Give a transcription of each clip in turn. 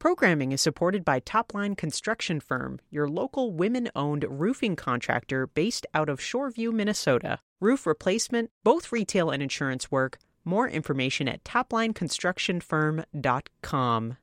Programming is supported by Topline Construction Firm, your local women-owned roofing contractor based out of Shoreview, Minnesota. Roof replacement, both retail and insurance work. More information at toplineconstructionfirm.com.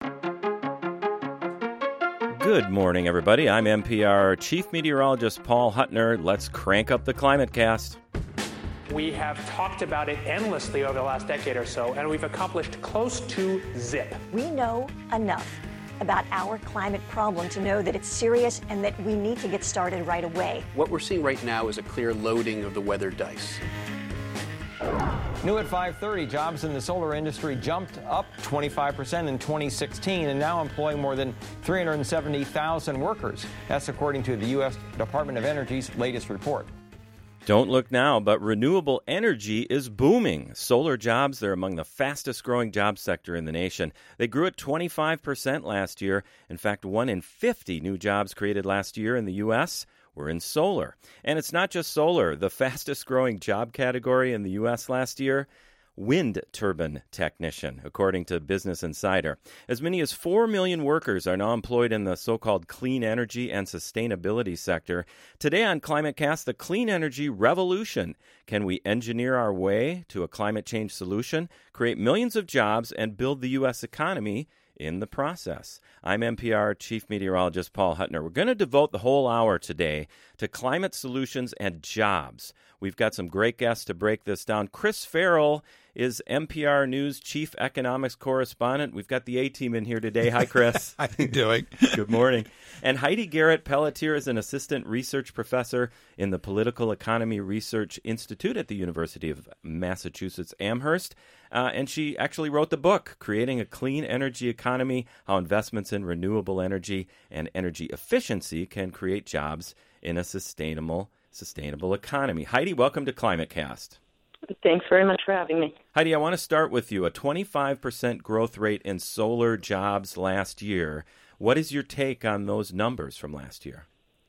Good morning, everybody. I'm NPR Chief Meteorologist Paul Huttner. Let's crank up the Climate Cast. We have talked about it endlessly over the last decade or so, and we've accomplished close to zip. We know enough about our climate problem to know that it's serious and that we need to get started right away. What we're seeing right now is a clear loading of the weather dice. New at 5:30, jobs in the solar industry jumped up 25% in 2016 and now employ more than 370,000 workers. That's according to the U.S. Department of Energy's latest report. Don't look now, but renewable energy is booming. Solar jobs, they're among the fastest growing job sector in the nation. They grew at 25% last year. In fact, 1 in 50 new jobs created last year in the U.S. were in solar. And it's not just solar. The fastest growing job category in the U.S. last year, wind turbine technician, according to Business Insider. As many as 4 million workers are now employed in the so-called clean energy and sustainability sector. Today on Climate Cast, the clean energy revolution. Can we engineer our way to a climate change solution, create millions of jobs, and build the U.S. economy in the process? I'm NPR Chief Meteorologist Paul Huttner. We're going to devote the whole hour today to climate solutions and jobs. We've got some great guests to break this down. Chris Farrell is NPR News Chief Economics Correspondent. We've got the A-team in here today. Hi, Chris. How you doing? Good morning. And Heidi Garrett-Pelletier is an assistant research professor in the Political Economy Research Institute at the University of Massachusetts Amherst. And she actually wrote the book, Creating a Clean Energy Economy, How Investments in Renewable Energy and Energy Efficiency Can Create Jobs in a Sustainable Economy. Heidi, welcome to Climate Cast. Thanks very much for having me. Heidi, I want to start with you. A 25% growth rate in solar jobs last year. What is your take on those numbers from last year?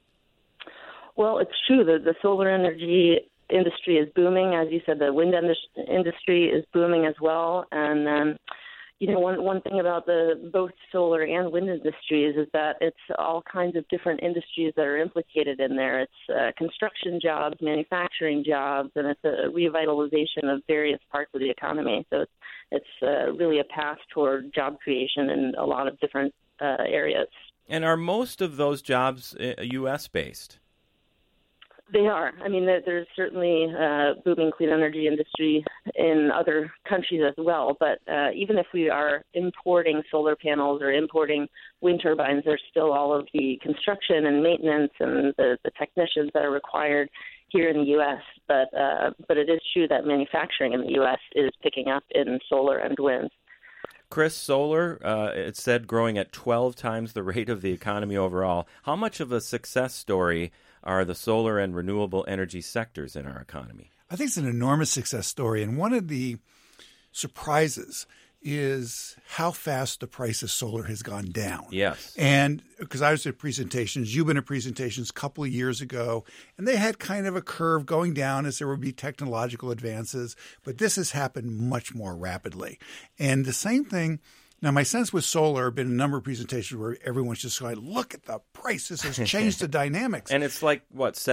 Well, it's true that the solar energy industry is booming. As you said, the wind industry is booming as well. And, one thing about both solar and wind industries is that it's all kinds of different industries that are implicated in there. It's construction jobs, manufacturing jobs, and it's a revitalization of various parts of the economy. So it's really a path toward job creation in a lot of different areas. And are most of those jobs U.S.-based? They are. I mean, there's certainly a booming clean energy industry in other countries as well. But even if we are importing solar panels or importing wind turbines, there's still all of the construction and maintenance and the technicians that are required here in the U.S. But it is true that manufacturing in the U.S. is picking up in solar and wind. Chris, solar, it said growing at 12 times the rate of the economy overall. How much of a success story are the solar and renewable energy sectors in our economy? I think it's an enormous success story. And one of the surprises is how fast the price of solar has gone down. Yes. And because I was at presentations, you've been at presentations a couple of years ago, and they had kind of a curve going down as there would be technological advances. But this has happened much more rapidly. And the same thing. Now, my sense with solar, been a number of presentations where everyone's just going, look at the price. This has changed the dynamics. And it's like,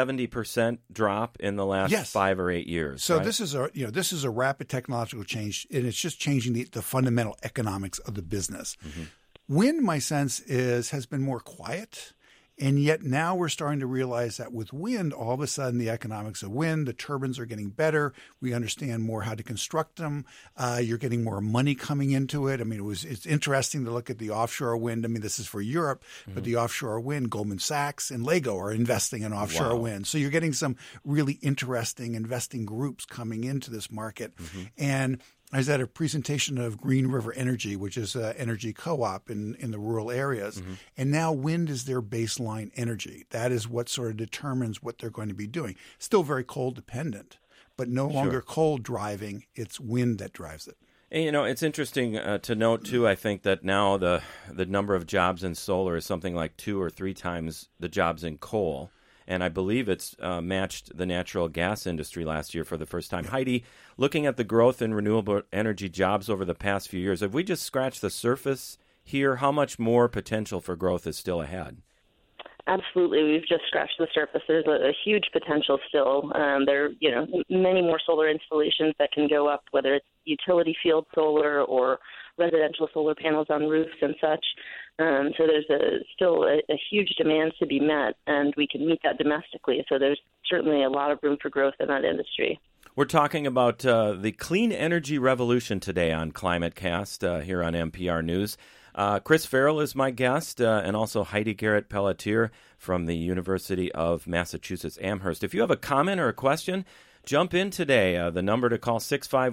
70% drop in the last 5 or 8 years. So right? this is a rapid technological change, and it's just changing the fundamental economics of the business. Mm-hmm. Wind, my sense has been more quiet. And yet now we're starting to realize that with wind, all of a sudden the economics of wind, the turbines are getting better. We understand more how to construct them. You're getting more money coming into it. I mean, it's interesting to look at the offshore wind. I mean, this is for Europe, but the offshore wind, Goldman Sachs and Lego are investing in offshore wind. So you're getting some really interesting investing groups coming into this market. Mm-hmm. And I was at a presentation of Green River Energy, which is an energy co-op in the rural areas. Mm-hmm. And now wind is their baseline energy. That is what sort of determines what they're going to be doing. Still very coal dependent, but no longer coal driving. It's wind that drives it. And, it's interesting to note, too, I think that now the number of jobs in solar is something like 2 or 3 times the jobs in coal. And I believe it's matched the natural gas industry last year for the first time. Heidi, looking at the growth in renewable energy jobs over the past few years, have we just scratched the surface here? How much more potential for growth is still ahead? Absolutely. We've just scratched the surface. There's a huge potential still. There are, many more solar installations that can go up, whether it's utility field solar or residential solar panels on roofs and such. So there's still a huge demand to be met, and we can meet that domestically. So there's certainly a lot of room for growth in that industry. We're talking about the clean energy revolution today on ClimateCast here on NPR News. Chris Farrell is my guest, and also Heidi Garrett Pelletier from the University of Massachusetts Amherst. If you have a comment or a question, jump in today. The number to call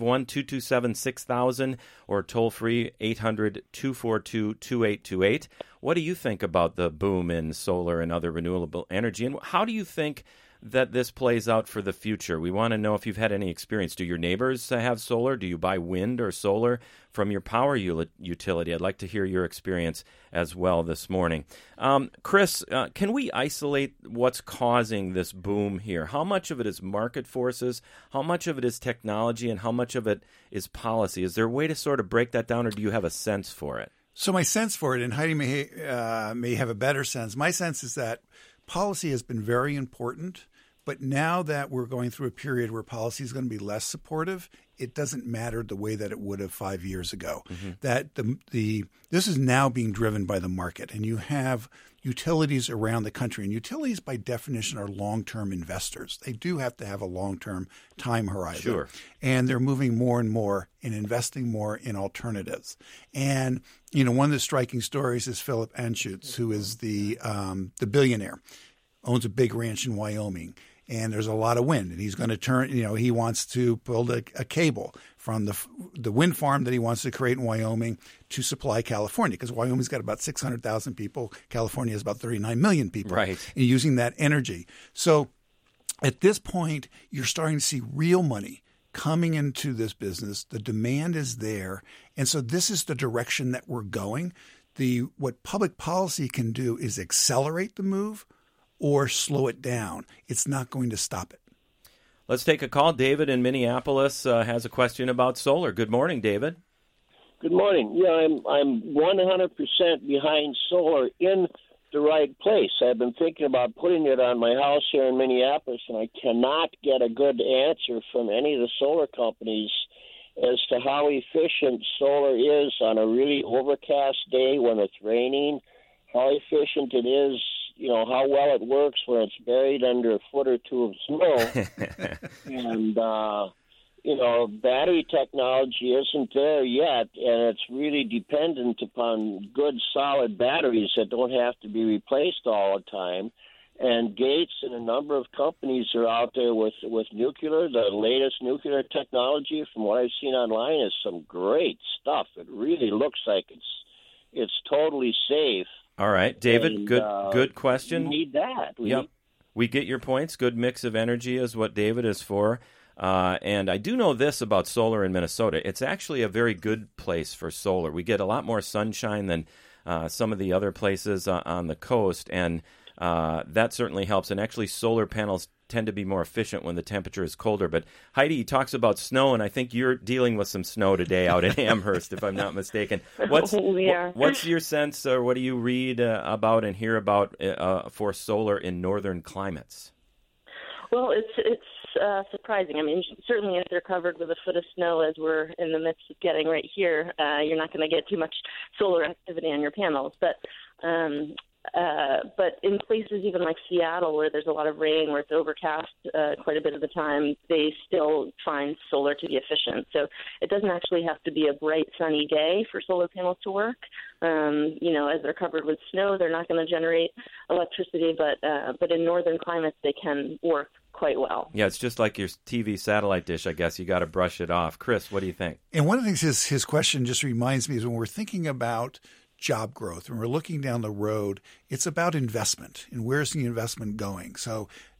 651-227-6000 or toll-free 800-242-2828. What do you think about the boom in solar and other renewable energy, and how do you think that this plays out for the future? We want to know if you've had any experience. Do your neighbors have solar? Do you buy wind or solar from your power utility? I'd like to hear your experience as well this morning. Chris, can we isolate what's causing this boom here? How much of it is market forces? How much of it is technology? And how much of it is policy? Is there a way to sort of break that down, or do you have a sense for it? So my sense for it, and Heidi may have a better sense, my sense is that policy has been very important, but now that we're going through a period where policy is going to be less supportive, it doesn't matter the way that it would have 5 years ago. Mm-hmm. That this is now being driven by the market, and you have utilities around the country, and utilities by definition are long-term investors. They do have to have a long-term time horizon. Sure. And they're moving more and more and investing more in alternatives. And one of the striking stories is Philip Anschutz, who is the billionaire, owns a big ranch in Wyoming. And there's a lot of wind, and he's going to turn. He wants to build a cable from the wind farm that he wants to create in Wyoming to supply California, because Wyoming's got about 600,000 people. California has about 39 million people, right? And using that energy. So at this point, you're starting to see real money coming into this business. The demand is there, and so this is the direction that we're going. What public policy can do is accelerate the move or slow it down. It's not going to stop it. Let's take a call. David in Minneapolis has a question about solar. Good morning, David. Good morning. Yeah, I'm 100% behind solar in the right place. I've been thinking about putting it on my house here in Minneapolis, and I cannot get a good answer from any of the solar companies as to how efficient solar is on a really overcast day when it's raining, how efficient it is, how well it works when it's buried under a foot or two of snow. And, battery technology isn't there yet, and it's really dependent upon good, solid batteries that don't have to be replaced all the time. And Gates and a number of companies are out there with nuclear. The latest nuclear technology, from what I've seen online, is some great stuff. It really looks like it's totally safe. All right, David, good question. We need that. We get your points. Good mix of energy is what David is for. And I do know this about solar in Minnesota. It's actually a very good place for solar. We get a lot more sunshine than some of the other places on the coast, and that certainly helps. And actually, solar panels tend to be more efficient when the temperature is colder. But Heidi talks about snow, and I think you're dealing with some snow today out in Amherst, if I'm not mistaken. What's your sense, or what do you read about and hear about for solar in northern climates? Well, it's surprising. I mean, certainly if they're covered with a foot of snow, as we're in the midst of getting right here, you're not going to get too much solar activity on your panels. But in places even like Seattle, where there's a lot of rain, where it's overcast quite a bit of the time, they still find solar to be efficient. So it doesn't actually have to be a bright, sunny day for solar panels to work. As they're covered with snow, they're not going to generate electricity, but in northern climates, they can work quite well. Yeah, it's just like your TV satellite dish, I guess. You got to brush it off. Chris, what do you think? And one of the things his question just reminds me is when we're thinking about job growth, when we're looking down the road, it's about investment and where's the investment going. So,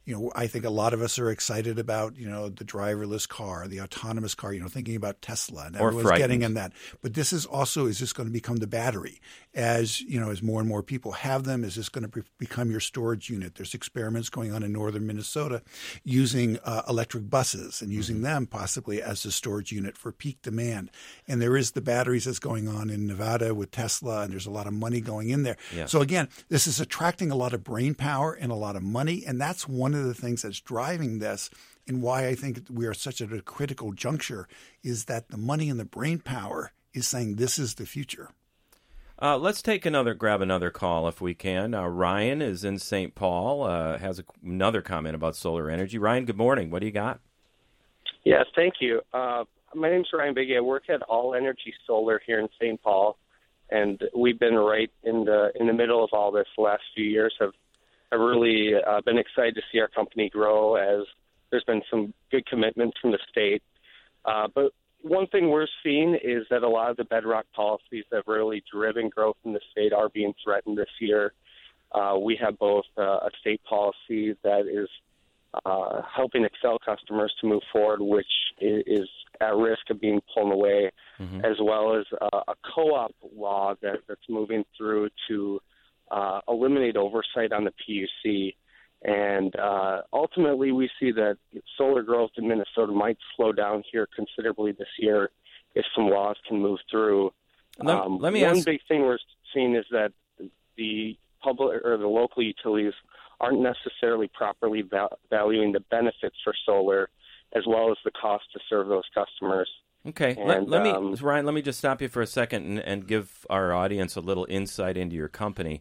I think a lot of us are excited about, the driverless car, the autonomous car, thinking about Tesla and everyone's getting in that. But this is this going to become the battery as more and more people have them? Is this going to become your storage unit? There's experiments going on in northern Minnesota using electric buses and using them possibly as a storage unit for peak demand. And there is the batteries that's going on in Nevada with Tesla, and there's a lot of money going in there. Yeah. So again, this is attracting a lot of brain power and a lot of money, and that's one of the things that's driving this. And why I think we are such at a critical juncture is that the money and the brain power is saying this is the future. Let's grab another call if we can. Ryan is in St. Paul, has another comment about solar energy. Ryan, good morning. What do you got? Yes, thank you. My name's Ryan Biggie. I work at All Energy Solar here in St. Paul, and we've been right in the middle of all this the last few years. I've really been excited to see our company grow as there's been some good commitments from the state. But one thing we're seeing is that a lot of the bedrock policies that have really driven growth in the state are being threatened this year. We have both a state policy that is helping Xcel customers to move forward, which is at risk of being pulled away, as well as a co-op law that's moving through to eliminate oversight on the PUC. And ultimately, we see that solar growth in Minnesota might slow down here considerably this year if some laws can move through. Let me ask. One big thing we're seeing is that the public or the local utilities aren't necessarily properly valuing the benefits for solar as well as the cost to serve those customers. Okay, and, Ryan, let me just stop you for a second and give our audience a little insight into your company.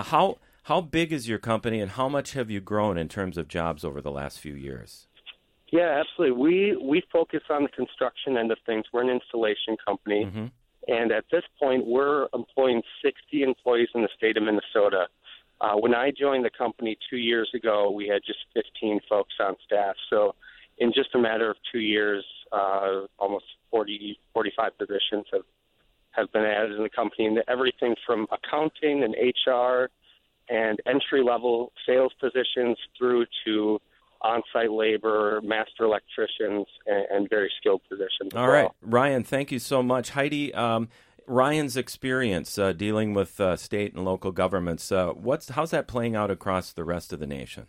How big is your company, and how much have you grown in terms of jobs over the last few years? Yeah, absolutely. We focus on the construction end of things. We're an installation company, and at this point, we're employing 60 employees in the state of Minnesota. When I joined the company 2 years ago, we had just 15 folks on staff. So in just a matter of 2 years, almost 45 positions have been added in the company, and everything from accounting and HR and entry-level sales positions through to on-site labor, master electricians, and very skilled positions. All right, Ryan, thank you so much. Heidi, Ryan's experience dealing with state and local governments, how's that playing out across the rest of the nation?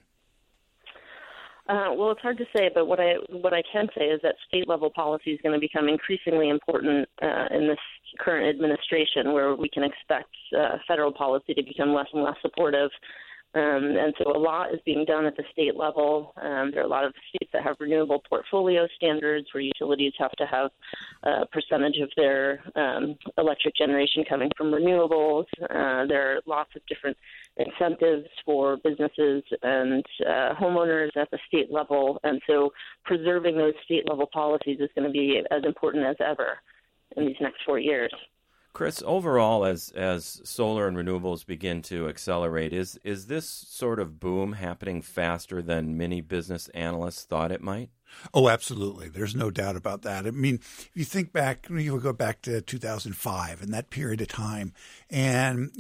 Well, it's hard to say, but what I can say is that state-level policy is going to become increasingly important in this current administration, where we can expect federal policy to become less and less supportive. And so a lot is being done at the state level. There are a lot of states that have renewable portfolio standards where utilities have to have a percentage of their electric generation coming from renewables. There are lots of different incentives for businesses and homeowners at the state level. And so preserving those state-level policies is going to be as important as ever in these next 4 years. Chris, overall, as solar and renewables begin to accelerate, is this sort of boom happening faster than many business analysts thought it might? Oh, absolutely. There's no doubt about that. I mean, if you think back, you go back to 2005 and that period of time, and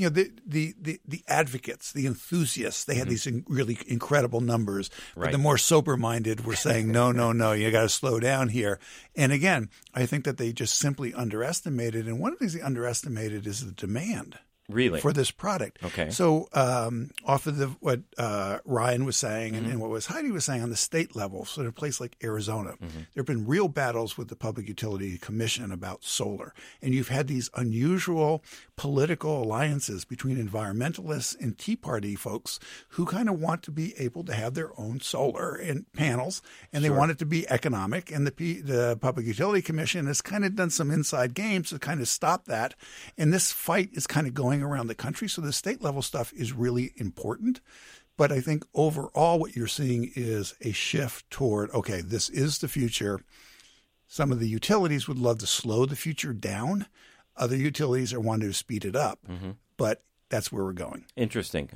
the advocates, the enthusiasts, they had these really incredible numbers. But Right. the more sober-minded were saying, no, you got to slow down here. And again, I think that they just simply underestimated. And one of the things they underestimated is the demand. Really? For this product. Okay. So off of what Ryan was saying and what Heidi was saying on the state level, so in a place like Arizona, there have been real battles with the Public Utility Commission about solar. And you've had these unusual political alliances between environmentalists and Tea Party folks who kind of want to be able to have their own solar and panels, and they want it to be economic. And the Public Utility Commission has kind of done some inside games to kind of stop that. And this fight is kind of going around the country. So the state level stuff is really important. But I think overall what you're seeing is a shift toward, okay, this is the future. Some of the utilities would love to slow the future down. Other utilities are wanting to speed it up. But that's where we're going. Interesting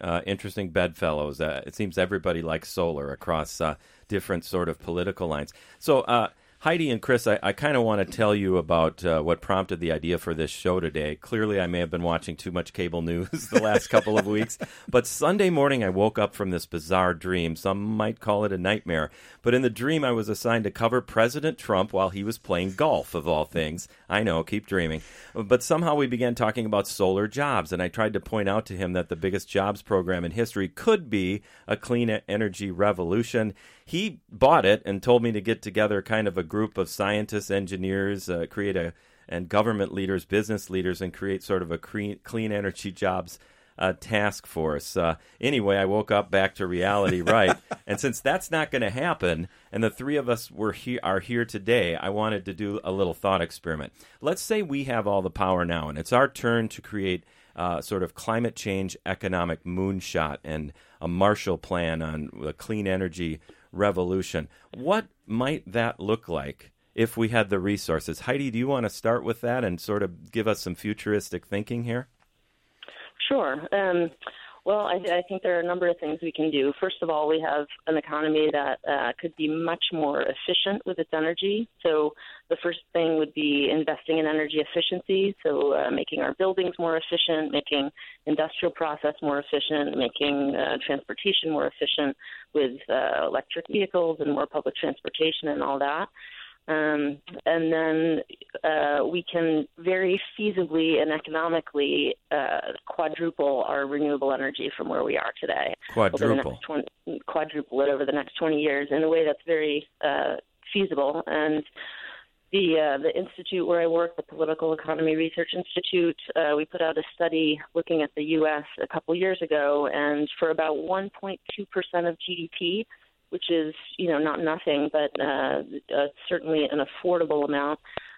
bedfellows. It seems everybody likes solar across different sort of political lines. So Heidi and Chris, I kind of want to tell you about what prompted the idea for this show today. Clearly, I may have been watching too much cable news the last couple of weeks, but Sunday morning I woke up from this bizarre dream. Some might call it a nightmare. But in the dream, I was assigned to cover President Trump while he was playing golf, of all things. I know, keep dreaming. But somehow we began talking about solar jobs, and I tried to point out to him that the biggest jobs program in history could be a clean energy revolution. He bought it and told me to get together kind of a group of scientists, engineers, and government leaders, business leaders, and create sort of a clean energy jobs task force. Anyway, I woke up back to reality, right? And since that's not going to happen, and the three of us are here today, I wanted to do a little thought experiment. Let's say we have all the power now, and it's our turn to create sort of climate change economic moonshot and a Marshall Plan on a clean energy revolution. What might that look like if we had the resources? Heidi, do you want to start with that and sort of give us some futuristic thinking here? Sure. Well, I think there are a number of things we can do. First of all, we have an economy that could be much more efficient with its energy. So the first thing would be investing in energy efficiency, so making our buildings more efficient, making industrial process more efficient, making transportation more efficient with electric vehicles and more public transportation and all that. And then we can very feasibly and economically quadruple our renewable energy from where we are today. Quadruple it over the next 20 years in a way that's very feasible. And the institute where I work, the Political Economy Research Institute, we put out a study looking at the U.S. a couple years ago, and for about 1.2% of GDP, which is, not nothing, but certainly an affordable amount,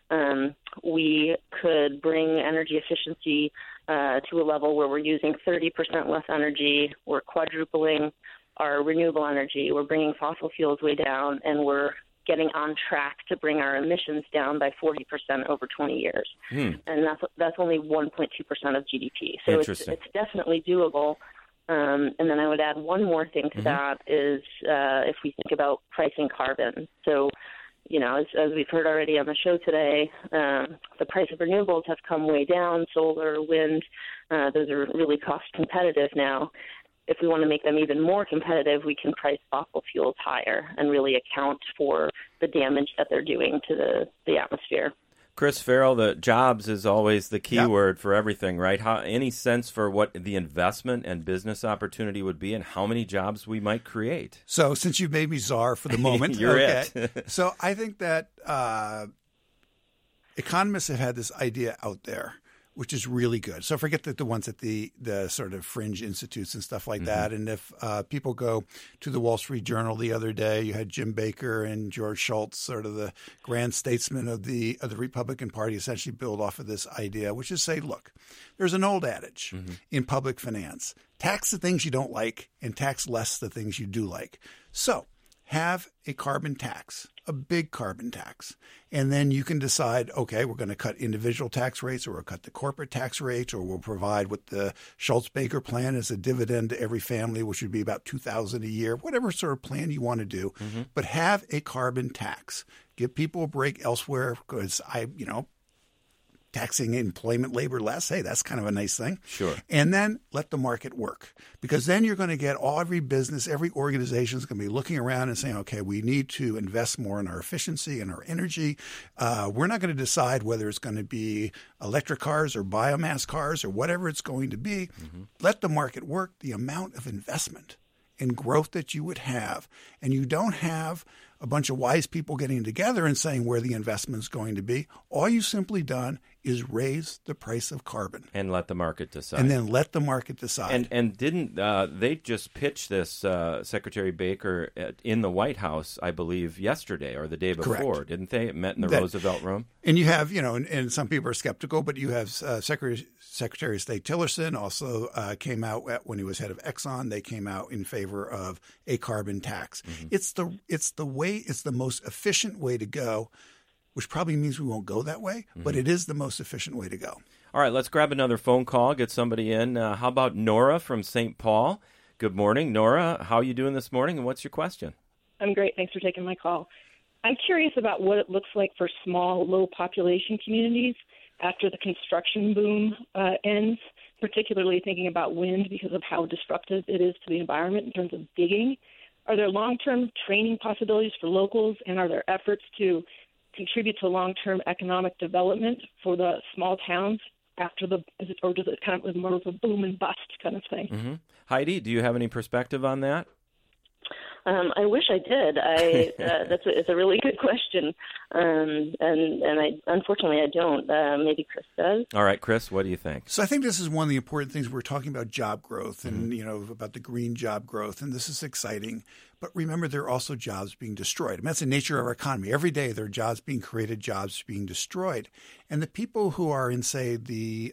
we could bring energy efficiency to a level where we're using 30% less energy, we're quadrupling our renewable energy, we're bringing fossil fuels way down, and we're getting on track to bring our emissions down by 40% over 20 years. And that's only 1.2% of GDP. So it's definitely doable. And then I would add one more thing to that is if we think about pricing carbon. So, as we've heard already on the show today, the price of renewables have come way down. Solar, wind, those are really cost competitive now. If we want to make them even more competitive, we can price fossil fuels higher and really account for the damage that they're doing to the atmosphere. Chris Farrell, the jobs is always the key word for everything, right? Any sense for what the investment and business opportunity would be and how many jobs we might create? So since you've made me czar for the moment, you're it. So I think that economists have had this idea out there, which is really good. So forget the ones at the sort of fringe institutes and stuff like that. And if people go to the Wall Street Journal the other day, you had Jim Baker and George Shultz, sort of the grand statesmen of the Republican Party, essentially build off of this idea, which is say, look, there's an old adage in public finance: tax the things you don't like and tax less the things you do like. So have a carbon tax, a big carbon tax. And then you can decide, okay, we're going to cut individual tax rates, or we'll cut the corporate tax rates, or we'll provide what the Schultz-Baker plan is, a dividend to every family, which would be about $2,000 a year, whatever sort of plan you want to do. But have a carbon tax. Give people a break elsewhere, because taxing employment labor less, hey, that's kind of a nice thing. Sure. And then let the market work, because then you're going to get every business, every organization is going to be looking around and saying, okay, we need to invest more in our efficiency and our energy. We're not going to decide whether it's going to be electric cars or biomass cars or whatever it's going to be. Let the market work. The amount of investment and growth that you would have, and you don't have a bunch of wise people getting together and saying where the investment is going to be. All you've simply done is raise the price of carbon. And let the market decide. And then let the market decide. And didn't they just pitch this, Secretary Baker, in the White House, I believe, yesterday or the day before? Correct. Didn't they? It met in the Roosevelt Room? And you have, and some people are skeptical, but you have Secretary of State Tillerson also came out when he was head of Exxon. They came out in favor of a carbon tax. It's the most efficient way to go, which probably means we won't go that way, but it is the most efficient way to go. All right, let's grab another phone call, get somebody in. How about Nora from St. Paul? Good morning, Nora. How are you doing this morning, and what's your question? I'm great. Thanks for taking my call. I'm curious about what it looks like for small, low-population communities after the construction boom ends, particularly thinking about wind because of how disruptive it is to the environment in terms of digging. Are there long-term training possibilities for locals, and are there efforts to contribute to long-term economic development for the small towns after or does it kind of more of a boom and bust kind of thing? Mm-hmm. Heidi, do you have any perspective on that? I wish I did. It's a really good question, and unfortunately I don't. Maybe Chris does. All right, Chris, what do you think? So I think this is one of the important things. We're talking about job growth and about the green job growth, and this is exciting. But remember, there are also jobs being destroyed. I mean, that's the nature of our economy. Every day there are jobs being created, jobs being destroyed, and the people who are in, say, the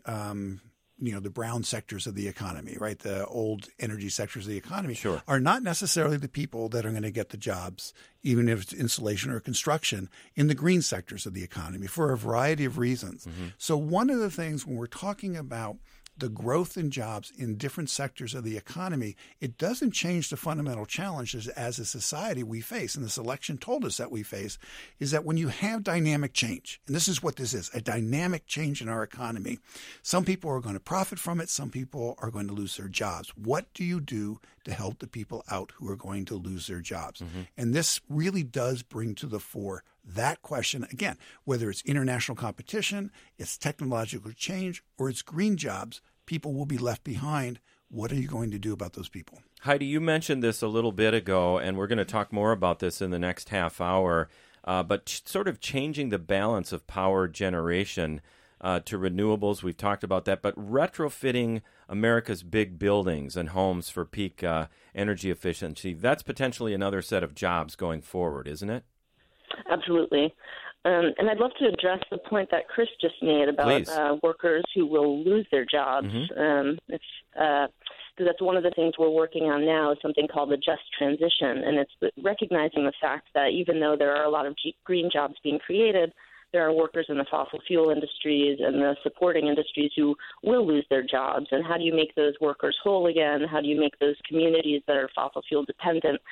brown sectors of the economy, right? The old energy sectors of the economy are not necessarily the people that are going to get the jobs, even if it's installation or construction, in the green sectors of the economy for a variety of reasons. Mm-hmm. So one of the things when we're talking about the growth in jobs in different sectors of the economy, it doesn't change the fundamental challenges as a society we face, and this election told us that we face, is that when you have dynamic change, and this is what this is, a dynamic change in our economy, some people are going to profit from it, some people are going to lose their jobs. What do you do to help the people out who are going to lose their jobs? Mm-hmm. And this really does bring to the fore that question, again, whether it's international competition, it's technological change, or it's green jobs, people will be left behind. What are you going to do about those people? Heidi, you mentioned this a little bit ago, and we're going to talk more about this in the next half hour, but sort of changing the balance of power generation to renewables. We've talked about that, but retrofitting America's big buildings and homes for peak energy efficiency, that's potentially another set of jobs going forward, isn't it? Absolutely. And I'd love to address the point that Chris just made about workers who will lose their jobs. Mm-hmm. Because that's one of the things we're working on now is something called the just transition. And it's recognizing the fact that even though there are a lot of green jobs being created, there are workers in the fossil fuel industries and the supporting industries who will lose their jobs. And how do you make those workers whole again? How do you make those communities that are fossil fuel dependent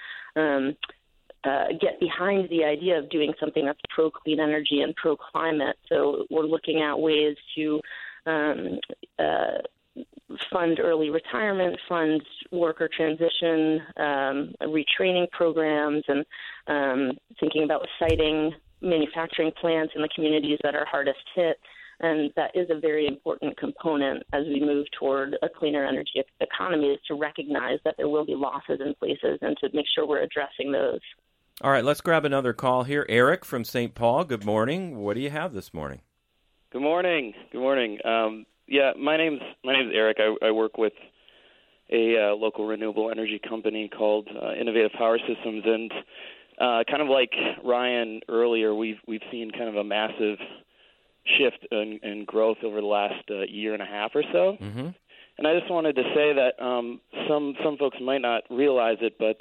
get behind the idea of doing something that's pro-clean energy and pro-climate? So we're looking at ways to fund early retirement, fund worker transition, retraining programs, and thinking about siting manufacturing plants in the communities that are hardest hit. And that is a very important component as we move toward a cleaner energy economy, is to recognize that there will be losses in places and to make sure we're addressing those. All right, let's grab another call here. Eric from St. Paul, good morning. What do you have this morning? Good morning. Good morning. My name's Eric. I work with a local renewable energy company called Innovative Power Systems, and kind of like Ryan earlier, we've seen kind of a massive shift in growth over the last year and a half or so. Mm-hmm. And I just wanted to say that some folks might not realize it, but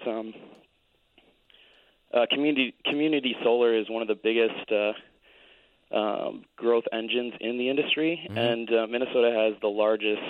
community solar is one of the biggest growth engines in the industry, mm-hmm. and Minnesota has the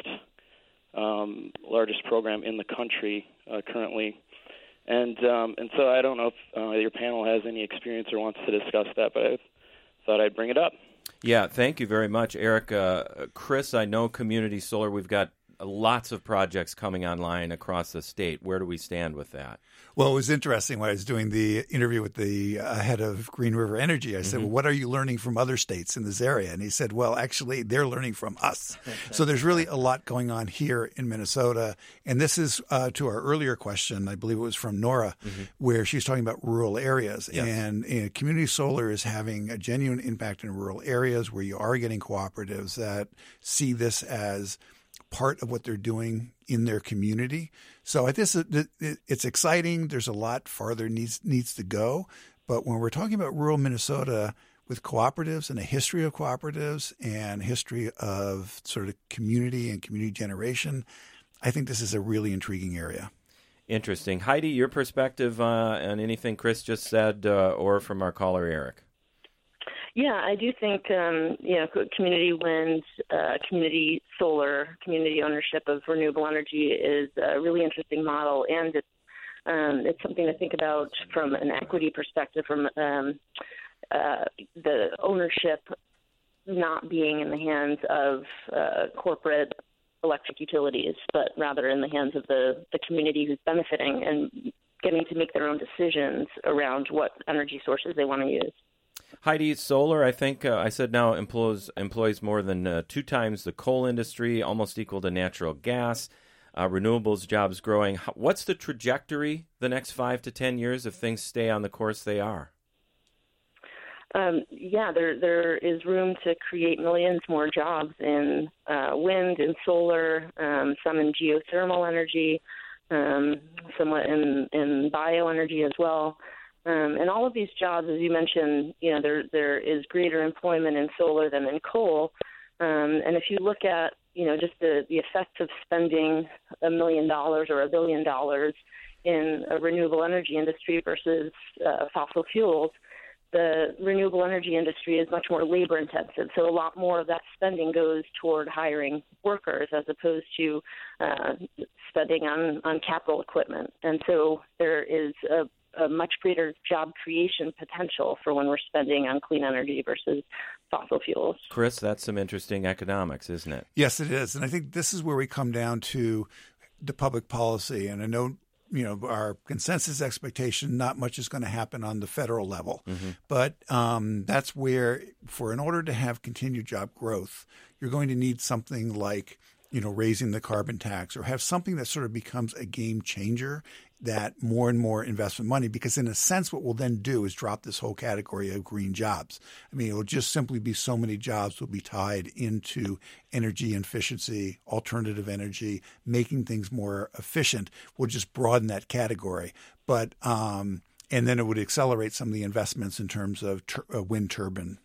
largest program in the country currently. And so I don't know if your panel has any experience or wants to discuss that, but I thought I'd bring it up. Yeah, thank you very much, Eric. Chris, I know community solar, we've got lots of projects coming online across the state. Where do we stand with that? Well, it was interesting when I was doing the interview with the head of Green River Energy. I said, well, what are you learning from other states in this area? And he said, well, actually, they're learning from us. So there's really a lot going on here in Minnesota. And this is to our earlier question, I believe it was from Nora, where she was talking about rural areas. Yes. And community solar is having a genuine impact in rural areas where you are getting cooperatives that see this as part of what they're doing in their community. So I guess it's exciting. There's a lot farther needs to go. But when we're talking about rural Minnesota with cooperatives and a history of cooperatives and history of sort of community and community generation, I think this is a really intriguing area. Interesting. Heidi, your perspective on anything Chris just said or from our caller, Eric? Yeah, I do think, community wind, community solar, community ownership of renewable energy is a really interesting model, and it's It's something to think about from an equity perspective, from the ownership not being in the hands of corporate electric utilities, but rather in the hands of the community who's benefiting and getting to make their own decisions around what energy sources they want to use. Heidi, solar, I think I said now employs more than 2 times the coal industry, almost equal to natural gas. Renewables jobs growing. What's the trajectory the next 5 to 10 years if things stay on the course they are? There is room to create millions more jobs in wind and solar, some in geothermal energy, somewhat in bioenergy as well. And all of these jobs, as you mentioned, there is greater employment in solar than in coal. And if you look at, just the effect of spending $1 million or $1 billion in a renewable energy industry versus fossil fuels, the renewable energy industry is much more labor intensive. So a lot more of that spending goes toward hiring workers as opposed to spending on capital equipment. And so there is a much greater job creation potential for when we're spending on clean energy versus fossil fuels. Chris, that's some interesting economics, isn't it? Yes, it is. And I think this is where we come down to the public policy. And I know, our consensus expectation, not much is going to happen on the federal level. Mm-hmm. But that's where, in order to have continued job growth, you're going to need something like, raising the carbon tax, or have something that sort of becomes a game changer, that more and more investment money, because in a sense what we'll then do is drop this whole category of green jobs. I mean, it will just simply be so many jobs will be tied into energy efficiency, alternative energy, making things more efficient. We'll just broaden that category. But and then it would accelerate some of the investments in terms of wind turbine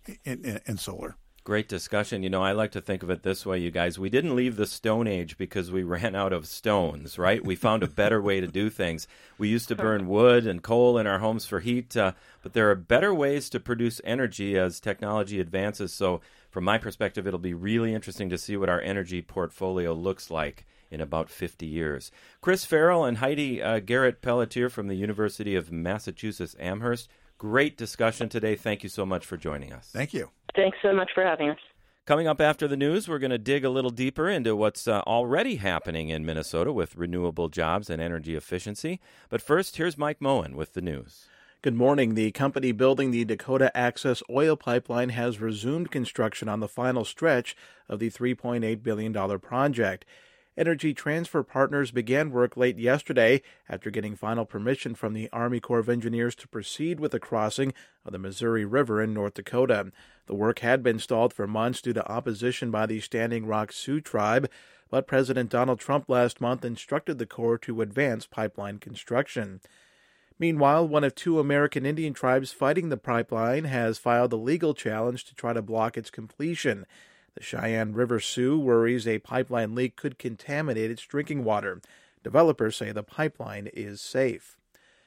and solar. Great discussion. I like to think of it this way, you guys. We didn't leave the Stone Age because we ran out of stones, right? We found a better way to do things. We used to burn wood and coal in our homes for heat, but there are better ways to produce energy as technology advances. So from my perspective, it'll be really interesting to see what our energy portfolio looks like in about 50 years. Chris Farrell and Heidi Garrett-Pelletier from the University of Massachusetts Amherst. Great discussion today. Thank you so much for joining us. Thank you. Thanks so much for having us. Coming up after the news, we're going to dig a little deeper into what's already happening in Minnesota with renewable jobs and energy efficiency. But first, here's Mike Moen with the news. Good morning. The company building the Dakota Access Oil Pipeline has resumed construction on the final stretch of the $3.8 billion project. Energy Transfer Partners began work late yesterday after getting final permission from the Army Corps of Engineers to proceed with the crossing of the Missouri River in North Dakota. The work had been stalled for months due to opposition by the Standing Rock Sioux tribe, but President Donald Trump last month instructed the Corps to advance pipeline construction. Meanwhile, one of 2 American Indian tribes fighting the pipeline has filed a legal challenge to try to block its completion. The Cheyenne River Sioux worries a pipeline leak could contaminate its drinking water. Developers say the pipeline is safe.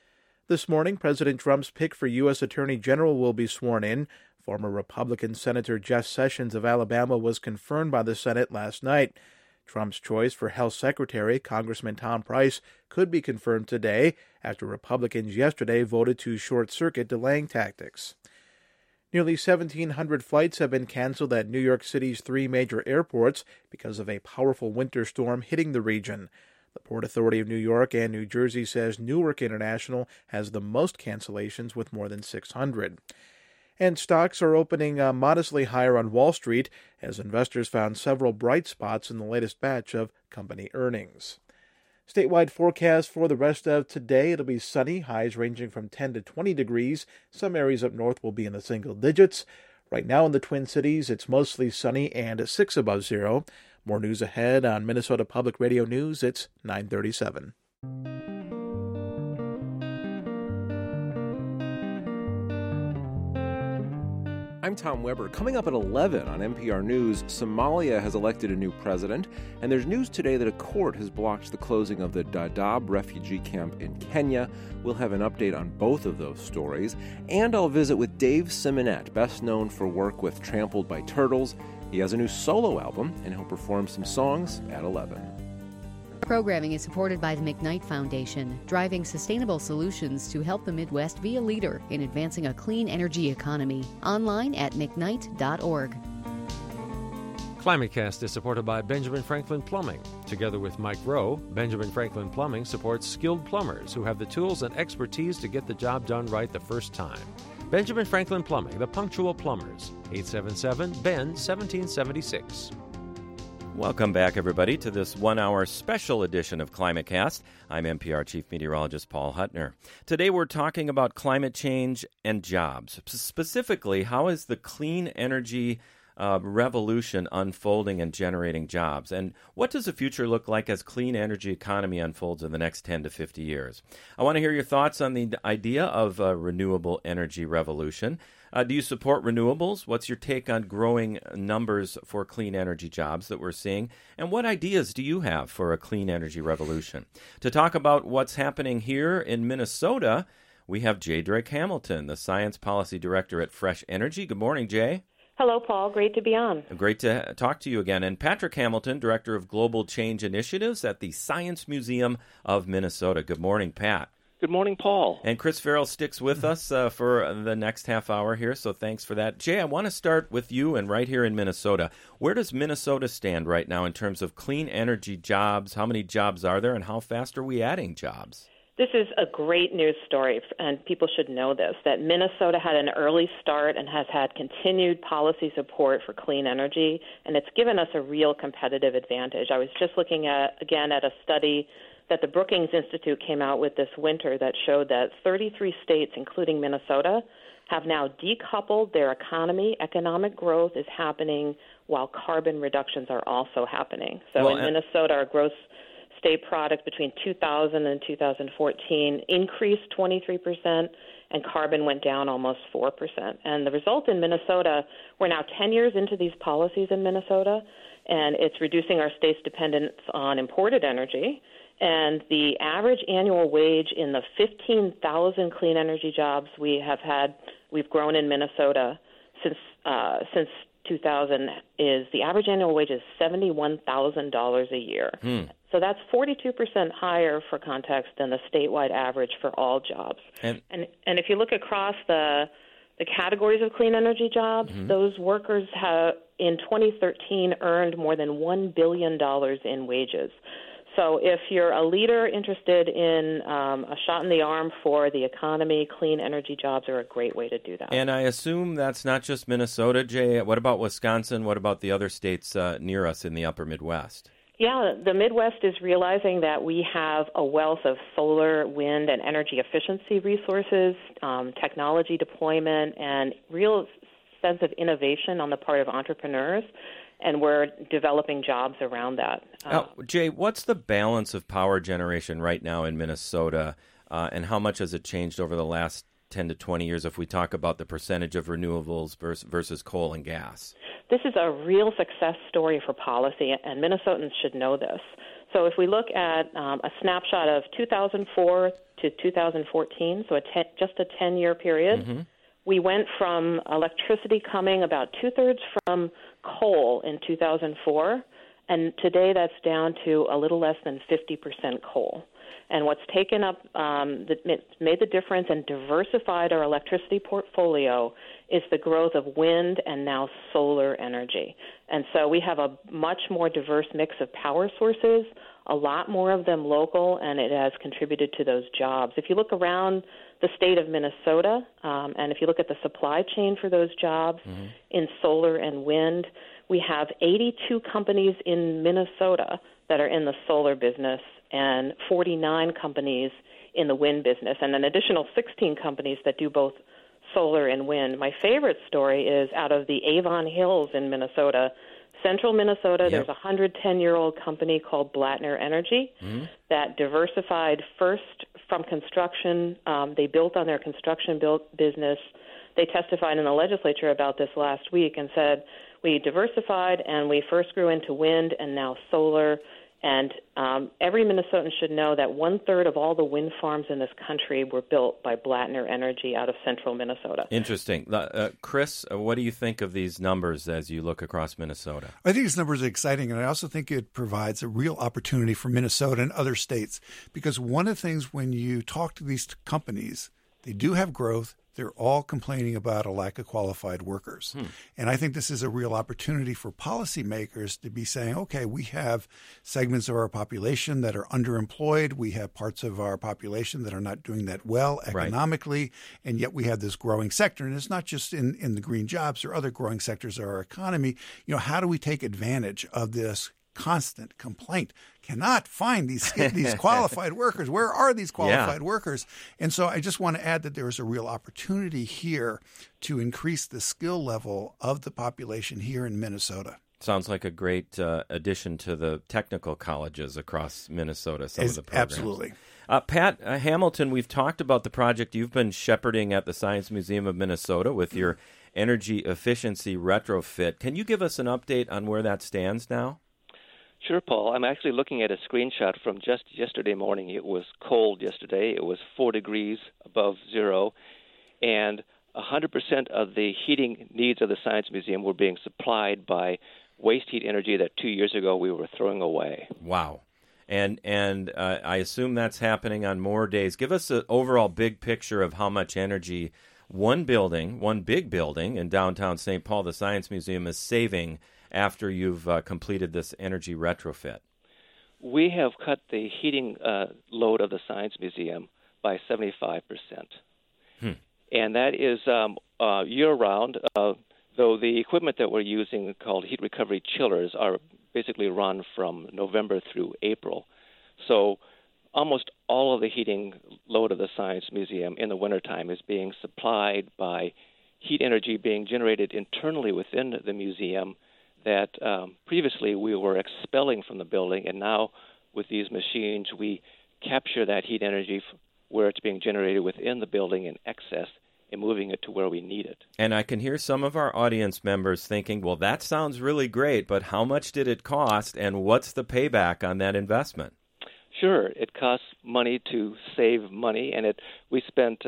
This morning, President Trump's pick for U.S. Attorney General will be sworn in. Former Republican Senator Jeff Sessions of Alabama was confirmed by the Senate last night. Trump's choice for Health Secretary, Congressman Tom Price, could be confirmed today after Republicans yesterday voted to short-circuit delaying tactics. Nearly 1,700 flights have been canceled at New York City's 3 major airports because of a powerful winter storm hitting the region. The Port Authority of New York and New Jersey says Newark International has the most cancellations with more than 600. And stocks are opening modestly higher on Wall Street as investors found several bright spots in the latest batch of company earnings. Statewide forecast for the rest of today, it'll be sunny, highs ranging from 10 to 20 degrees. Some areas up north will be in the single digits. Right now in the Twin Cities, it's mostly sunny and 6 above zero. More news ahead on Minnesota Public Radio News. It's 9:37. I'm Tom Weber. Coming up at 11 on NPR News, Somalia has elected a new president, and there's news today that a court has blocked the closing of the Dadaab refugee camp in Kenya. We'll have an update on both of those stories, and I'll visit with Dave Simonette, best known for work with Trampled by Turtles. He has a new solo album, and he'll perform some songs at 11. Programming is supported by the McKnight Foundation, driving sustainable solutions to help the Midwest be a leader in advancing a clean energy economy. Online at mcknight.org. ClimateCast is supported by Benjamin Franklin Plumbing. Together with Mike Rowe, Benjamin Franklin Plumbing supports skilled plumbers who have the tools and expertise to get the job done right the first time. Benjamin Franklin Plumbing, the punctual plumbers. 877-BEN-1776. Welcome back, everybody, to this 1-hour special edition of ClimateCast. I'm NPR Chief Meteorologist Paul Huttner. Today we're talking about climate change and jobs. Specifically, how is the clean energy revolution unfolding and generating jobs? And what does the future look like as clean energy economy unfolds in the next 10 to 50 years? I want to hear your thoughts on the idea of a renewable energy revolution. Do you support renewables? What's your take on growing numbers for clean energy jobs that we're seeing? And what ideas do you have for a clean energy revolution? To talk about what's happening here in Minnesota, we have Jay Drake Hamilton, the Science Policy Director at Fresh Energy. Good morning, Jay. Hello, Paul. Great to be on. Great to talk to you again. And Patrick Hamilton, Director of Global Change Initiatives at the Science Museum of Minnesota. Good morning, Pat. Good morning, Paul. And Chris Farrell sticks with us for the next half hour here, so thanks for that. Jay, I want to start with you and right here in Minnesota. Where does Minnesota stand right now in terms of clean energy jobs? How many jobs are there, and how fast are we adding jobs? This is a great news story, and people should know this, that Minnesota had an early start and has had continued policy support for clean energy, and it's given us a real competitive advantage. I was just looking at a study that the Brookings Institute came out with this winter that showed that 33 states, including Minnesota, have now decoupled their economy. Economic growth is happening while carbon reductions are also happening. So in Minnesota, our gross state product between 2000 and 2014 increased 23%, and carbon went down almost 4%. And the result in Minnesota, we're now 10 years into these policies in Minnesota, and it's reducing our state's dependence on imported energy. And the average annual wage in the 15,000 clean energy jobs we've grown in Minnesota since 2000 is the average annual wage is $71,000 a year. So that's 42% higher, for context, than the statewide average for all jobs. And if you look across the categories of clean energy jobs, those workers have in 2013 earned more than $1 billion in wages. So if you're a leader interested in a shot in the arm for the economy, clean energy jobs are a great way to do that. And I assume that's not just Minnesota, Jay. What about Wisconsin? What about the other states near us in the upper Midwest? Yeah, the Midwest is realizing that we have a wealth of solar, wind, and energy efficiency resources, technology deployment, and real sense of innovation on the part of entrepreneurs. And we're developing jobs around that. Jay, what's the balance of power generation right now in Minnesota, and how much has it changed over the last 10 to 20 years if we talk about the percentage of renewables versus coal and gas? This is a real success story for policy, and Minnesotans should know this. So if we look at a snapshot of 2004 to 2014, so just a 10-year period, we went from electricity coming about two-thirds from coal in 2004, and today that's down to a little less than 50% coal. And what's taken up, made the difference and diversified our electricity portfolio is the growth of wind and now solar energy. And so we have a much more diverse mix of power sources, a lot more of them local, and it has contributed to those jobs. If you look around the state of Minnesota, and if you look at the supply chain for those jobs in solar and wind, we have 82 companies in Minnesota that are in the solar business and 49 companies in the wind business, and an additional 16 companies that do both solar and wind. My favorite story is out of the Avon Hills in Minnesota, central Minnesota. There's a 110-year-old company called Blattner Energy that diversified first from construction. They built on their construction business. They testified in the legislature about this last week and said, we diversified and we first grew into wind and now solar. And every Minnesotan should know that 1/3 of all the wind farms in this country were built by Blattner Energy out of central Minnesota. Interesting. Chris, what do you think of these numbers as you look across Minnesota? I think these numbers are exciting, and I also think it provides a real opportunity for Minnesota and other states, because one of the things when you talk to these companies, they do have growth. They're all complaining about a lack of qualified workers. And I think this is a real opportunity for policymakers to be saying, okay, we have segments of our population that are underemployed. We have parts of our population that are not doing that well economically. Right. And yet we have this growing sector. And it's not just in the green jobs or other growing sectors of our economy. You know, how do we take advantage of this constant complaint? Cannot find these qualified workers. Where are these qualified workers? And so I just want to add that there is a real opportunity here to increase the skill level of the population here in Minnesota. Sounds like a great addition to the technical colleges across Minnesota, some of the programs. Absolutely. Pat Hamilton, we've talked about the project you've been shepherding at the Science Museum of Minnesota with your energy efficiency retrofit. Can you give us an update on where that stands now? Sure, Paul. I'm actually looking at a screenshot from just yesterday morning. It was cold yesterday. It was 4 degrees above zero, and 100% of the heating needs of the Science Museum were being supplied by waste heat energy that 2 years ago we were throwing away. Wow. And I assume that's happening on more days. Give us an overall big picture of how much energy one big building in downtown St. Paul, the Science Museum, is saving after you've completed this energy retrofit. We have cut the heating load of the Science Museum by 75%. And that is year-round, though the equipment that we're using called heat recovery chillers are basically run from November through April. So almost all of the heating load of the Science Museum in the wintertime is being supplied by heat energy being generated internally within the museum that previously we were expelling from the building, and now with these machines we capture that heat energy where it's being generated within the building in excess and moving it to where we need it. And I can hear some of our audience members thinking, well, that sounds really great, but how much did it cost, and what's the payback on that investment? Sure. It costs money to save money, and we spent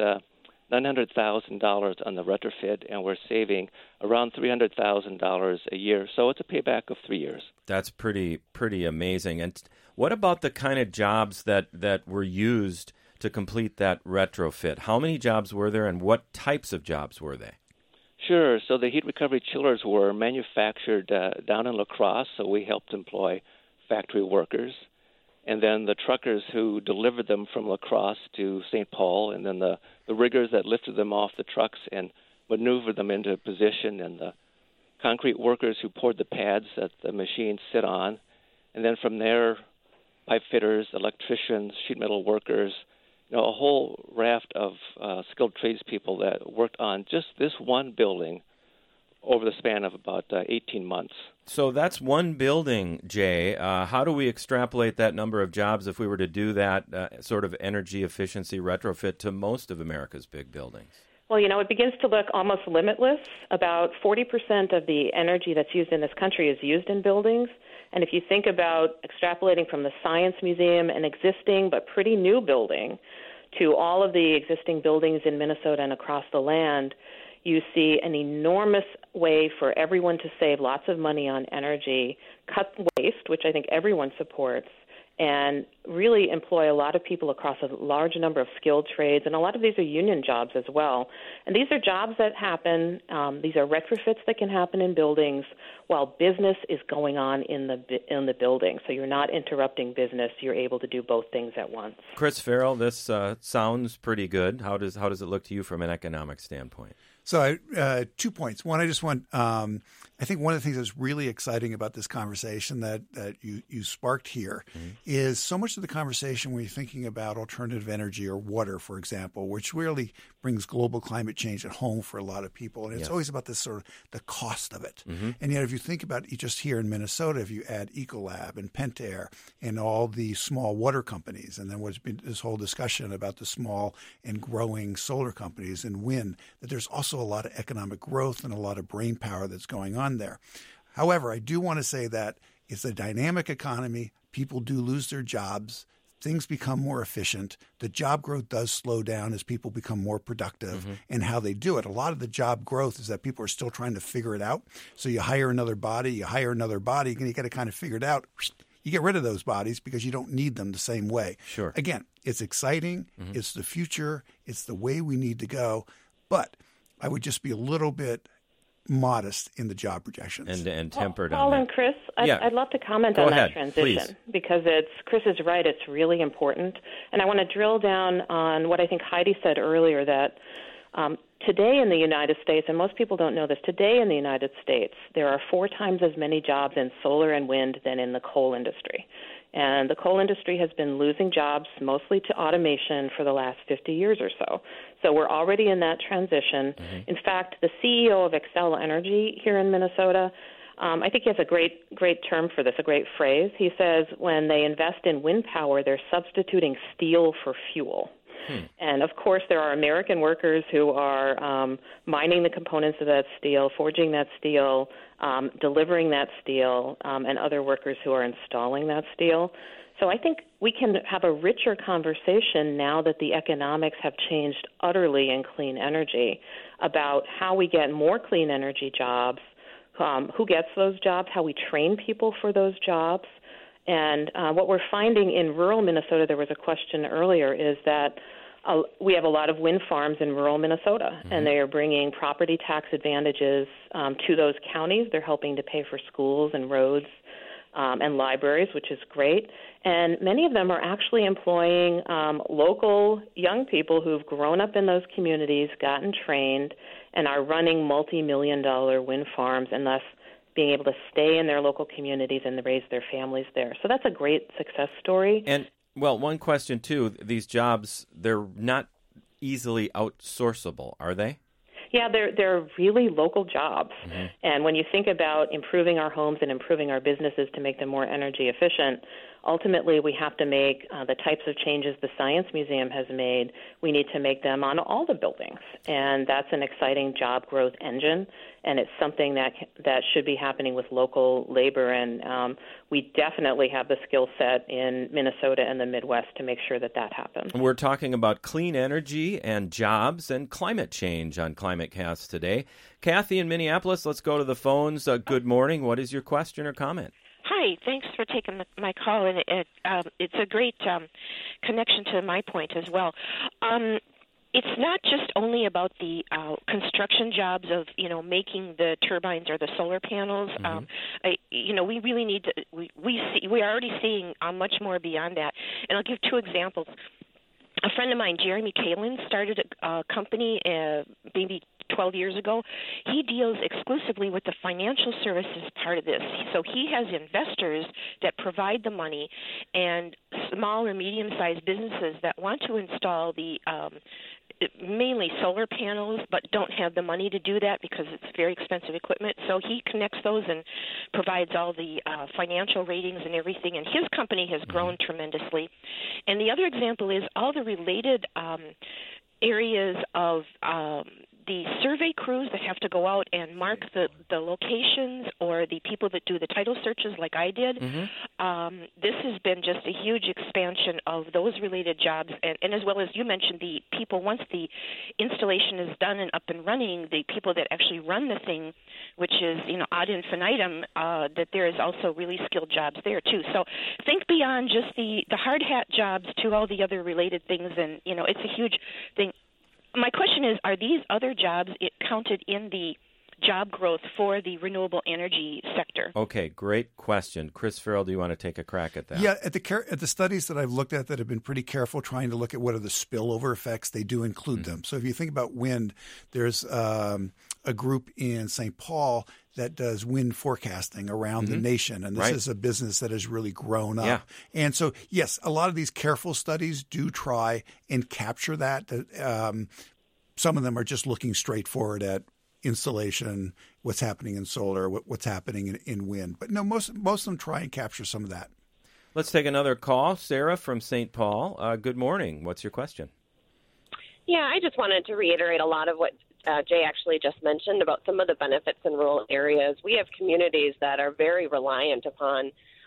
$900,000 on the retrofit, and we're saving around $300,000 a year. So it's a payback of 3 years. That's pretty amazing. And what about the kind of jobs that were used to complete that retrofit? How many jobs were there, and what types of jobs were they? Sure. So the heat recovery chillers were manufactured down in La Crosse, so we helped employ factory workers. And then the truckers who delivered them from La Crosse to St. Paul, and then the riggers that lifted them off the trucks and maneuvered them into position, and the concrete workers who poured the pads that the machines sit on. And then from there, pipe fitters, electricians, sheet metal workers, a whole raft of skilled tradespeople that worked on just this one building over the span of about 18 months. So that's one building, Jay. How do we extrapolate that number of jobs if we were to do that sort of energy efficiency retrofit to most of America's big buildings? Well, it begins to look almost limitless. About 40% of the energy that's used in this country is used in buildings. And if you think about extrapolating from the Science Museum, an existing but pretty new building, to all of the existing buildings in Minnesota and across the land, you see an enormous way for everyone to save lots of money on energy, cut waste, which I think everyone supports, and really employ a lot of people across a large number of skilled trades, and a lot of these are union jobs as well. And these are jobs that happen, these are retrofits that can happen in buildings while business is going on in the building. So you're not interrupting business, you're able to do both things at once. Chris Farrell, this sounds pretty good. How does it look to you from an economic standpoint? So 2 points. One, I just want I think one of the things that's really exciting about this conversation that you sparked here is so much of the conversation when you're thinking about alternative energy or water, for example, which really brings global climate change at home for a lot of people. And it's always about this sort of the cost of it. And yet if you think about it, just here in Minnesota, if you add Ecolab and Pentair and all the small water companies, and then what's been this whole discussion about the small and growing solar companies and wind, that there's also a lot of economic growth and a lot of brain power that's going on there. However, I do want to say that it's a dynamic economy. people do lose their jobs. Things become more efficient. The job growth does slow down as people become more productive and how they do it. A lot of the job growth is that people are still trying to figure it out. So you hire another body, and you got to kind of figure it out. You get rid of those bodies because you don't need them the same way. Sure. Again, it's exciting. It's the future. It's the way we need to go. But I would just be a little bit modest in the job projections. And tempered Paul on that. and Chris, Yeah. I'd love to comment Go on ahead, that transition please. because Chris is right. It's really important. And I want to drill down on what I think Heidi said earlier, that today in the United States, and most people don't know this, today in the United States, there are 4 times as many jobs in solar and wind than in the coal industry. And the coal industry has been losing jobs mostly to automation for the last 50 years or so. So we're already in that transition. In fact, the CEO of Xcel Energy here in Minnesota, I think he has a great term for this, a great phrase. He says when they invest in wind power, they're substituting steel for fuel. And, of course, there are American workers who are mining the components of that steel, forging that steel, delivering that steel, and other workers who are installing that steel. So I think we can have a richer conversation now that the economics have changed utterly in clean energy about how we get more clean energy jobs, who gets those jobs, how we train people for those jobs. And what we're finding in rural Minnesota, there was a question earlier, is that we have a lot of wind farms in rural Minnesota, and they are bringing property tax advantages to those counties. They're helping to pay for schools and roads and libraries, which is great. And many of them are actually employing local young people who've grown up in those communities, gotten trained, and are running multi-million-dollar wind farms, and thus being able to stay in their local communities and raise their families there. So that's a great success story. And, well, one question, too. These jobs, they're not easily outsourceable, are they? Yeah, they're really local jobs. And when you think about improving our homes and improving our businesses to make them more energy efficient, ultimately we have to make the types of changes the Science Museum has made. We need to make them on all the buildings. And that's an exciting job growth engine. And it's something that should be happening with local labor. And we definitely have the skill set in Minnesota and the Midwest to make sure that happens. We're talking about clean energy and jobs and climate change on ClimateCast today. Kathy in Minneapolis, let's go to the phones. Good morning. What is your question or comment? Hi, thanks for taking my call, and it's a great connection to my point as well. It's not just only about the construction jobs of making the turbines or the solar panels. We really need to. We are already seeing much more beyond that, and I'll give 2 examples. A friend of mine, Jeremy Kalin, started a company maybe 12 years ago. He deals exclusively with the financial services part of this. So he has investors that provide the money and small or medium-sized businesses that want to install the mainly solar panels but don't have the money to do that because it's very expensive equipment. So he connects those and provides all the financial ratings and everything, and his company has grown tremendously. And the other example is all the related areas of the survey crews that have to go out and mark the locations, or the people that do the title searches like I did. This has been just a huge expansion of those related jobs, and as well as you mentioned, the people, once the installation is done and up and running, the people that actually run the thing, which is ad infinitum, that there is also really skilled jobs there too. So think beyond just the hard hat jobs to all the other related things, and it's a huge thing. My question is, are these other jobs counted in the job growth for the renewable energy sector? Okay, great question. Chris Farrell, do you want to take a crack at that? Yeah, at the studies that I've looked at that have been pretty careful trying to look at what are the spillover effects, they do include them. So if you think about wind, there's a group in St. Paul that does wind forecasting around the nation. And this is a business that has really grown up. Yeah. And so, yes, a lot of these careful studies do try and capture that. Some of them are just looking straight forward at installation, what's happening in solar, what's happening in wind. But no, most of them try and capture some of that. Let's take another call. Sarah from St. Paul. Good morning. What's your question? Yeah, I just wanted to reiterate a lot of what Jay actually just mentioned about some of the benefits in rural areas. We have communities that are very reliant upon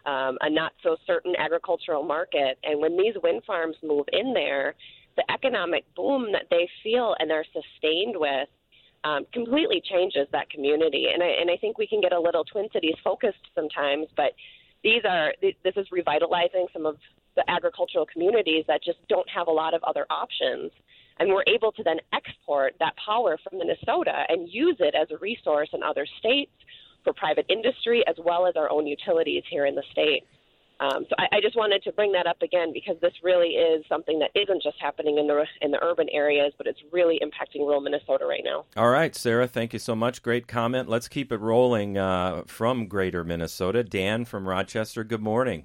a not-so-certain agricultural market. And when these wind farms move in there, the economic boom that they feel and are sustained with completely changes that community. And I think we can get a little Twin Cities focused sometimes, but this is revitalizing some of the agricultural communities that just don't have a lot of other options. And we're able to then export that power from Minnesota and use it as a resource in other states for private industry as well as our own utilities here in the state. So I just wanted to bring that up again because this really is something that isn't just happening in the urban areas, but it's really impacting rural Minnesota right now. All right, Sarah, thank you so much. Great comment. Let's keep it rolling from greater Minnesota. Dan from Rochester, good morning.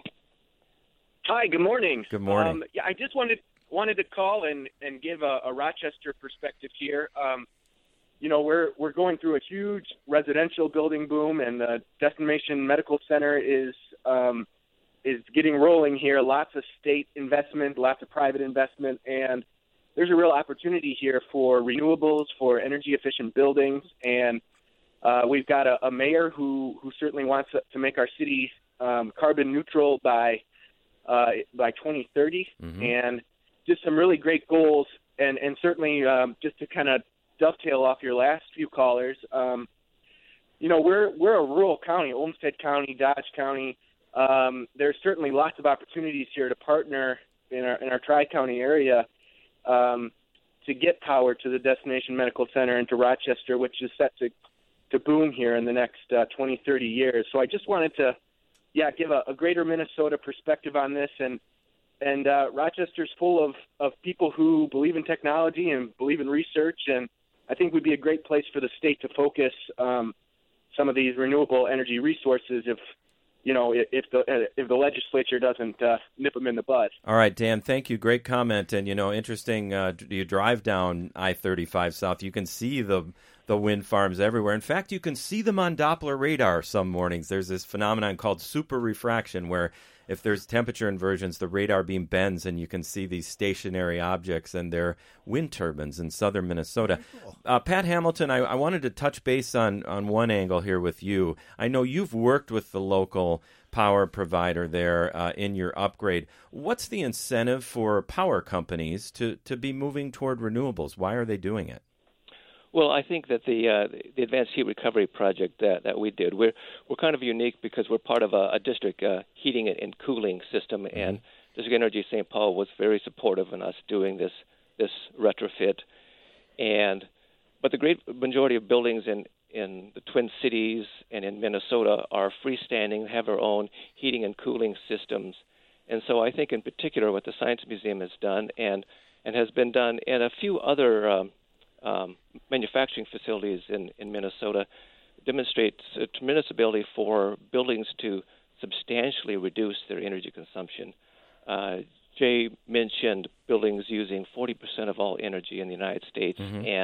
Hi, good morning. Good morning. I just wanted to call and give a Rochester perspective here. We're going through a huge residential building boom, and the Destination Medical Center is getting rolling here. Lots of state investment, lots of private investment, and there's a real opportunity here for renewables, for energy-efficient buildings, and we've got a mayor who certainly wants to make our city carbon neutral by 2030, and just some really great goals, and certainly just to kind of dovetail off your last few callers, we're a rural county, Olmsted County, Dodge County. There's certainly lots of opportunities here to partner in our Tri-County area to get power to the Destination Medical Center and to Rochester, which is set to boom here in the next 20, 30 years. So I just wanted to give a greater Minnesota perspective on this, and Rochester's full of people who believe in technology and believe in research, and I think would be a great place for the state to focus some of these renewable energy resources if the legislature doesn't nip them in the bud. All right, Dan, thank you. Great comment. And, interesting, you drive down I-35 South, you can see the wind farms everywhere. In fact, you can see them on Doppler radar some mornings. There's this phenomenon called super refraction where if there's temperature inversions, the radar beam bends and you can see these stationary objects, and they're wind turbines in southern Minnesota. Cool. Pat Hamilton, I wanted to touch base on one angle here with you. I know you've worked with the local power provider there in your upgrade. What's the incentive for power companies to be moving toward renewables? Why are they doing it? Well, I think that the Advanced Heat Recovery project that we did, we're kind of unique because we're part of a district heating and cooling system, and District Energy St. Paul was very supportive in us doing this retrofit. But the great majority of buildings in the Twin Cities and in Minnesota are freestanding, have their own heating and cooling systems. And so I think in particular what the Science Museum has done and has been done in a few other manufacturing facilities in Minnesota demonstrates a tremendous ability for buildings to substantially reduce their energy consumption. Jay mentioned buildings using 40% of all energy in the United States,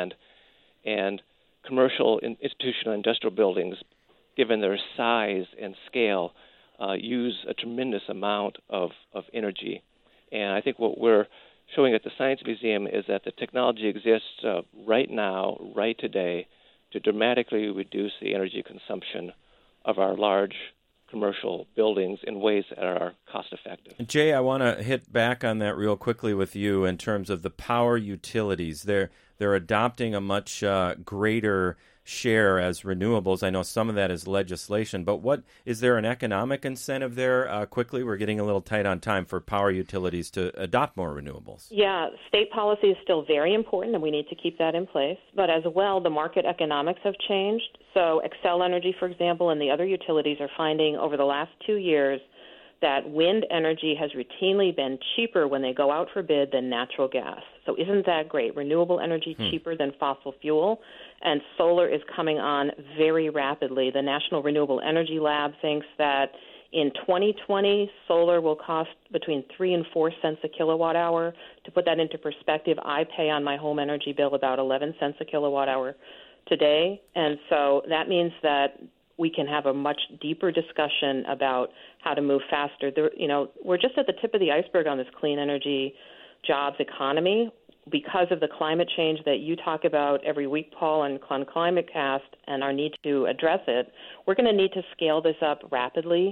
and commercial, institutional, industrial buildings, given their size and scale, use a tremendous amount of energy. And I think what we're showing at the Science Museum is that the technology exists right now, right today, to dramatically reduce the energy consumption of our large commercial buildings in ways that are cost-effective. Jay, I want to hit back on that real quickly with you in terms of the power utilities. They're adopting a much greater share as renewables. I know some of that is legislation, but is there an economic incentive there? Quickly, we're getting a little tight on time for power utilities to adopt more renewables. Yeah, state policy is still very important, and we need to keep that in place. But as well, the market economics have changed. So Xcel Energy, for example, and the other utilities are finding over the last 2 years that wind energy has routinely been cheaper when they go out for bid than natural gas. So isn't that great? Renewable energy cheaper than fossil fuel, and solar is coming on very rapidly. The National Renewable Energy Lab thinks that in 2020, solar will cost between 3 and 4 cents a kilowatt hour. To put that into perspective, I pay on my home energy bill about 11 cents a kilowatt hour today, and so that means that we can have a much deeper discussion about how to move faster. We're just at the tip of the iceberg on this clean energy jobs economy because of the climate change that you talk about every week, Paul, on Climate Cast, and our need to address it. We're going to need to scale this up rapidly.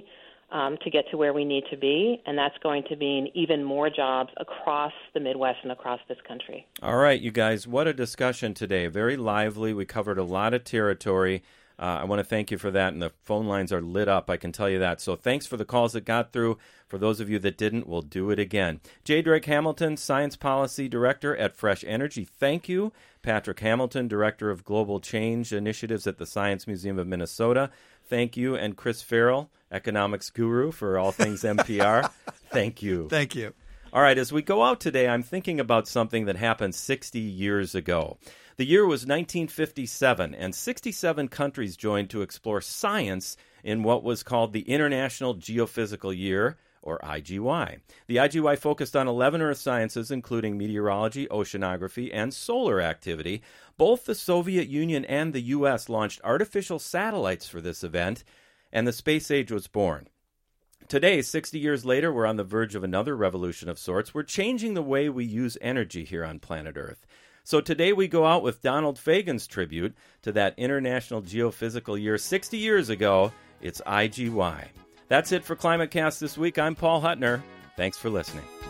to get to where we need to be, and that's going to mean even more jobs across the Midwest and across this country. All right, you guys, what a discussion today. Very lively. We covered a lot of territory. I want to thank you for that, and the phone lines are lit up, I can tell you that. So thanks for the calls that got through. For those of you that didn't, we'll do it again. J. Drake Hamilton, Science Policy Director at Fresh Energy, thank you. Patrick Hamilton, Director of Global Change Initiatives at the Science Museum of Minnesota, thank you. And Chris Farrell, Economics Guru for all things NPR, thank you. Thank you. All right, as we go out today, I'm thinking about something that happened 60 years ago. The year was 1957, and 67 countries joined to explore science in what was called the International Geophysical Year, or IGY. The IGY focused on 11 Earth sciences, including meteorology, oceanography, and solar activity. Both the Soviet Union and the U.S. launched artificial satellites for this event, and the space age was born. Today, 60 years later, we're on the verge of another revolution of sorts. We're changing the way we use energy here on planet Earth. So today we go out with Donald Fagen's tribute to that International Geophysical Year 60 years ago. It's IGY. That's it for ClimateCast this week. I'm Paul Huttner. Thanks for listening.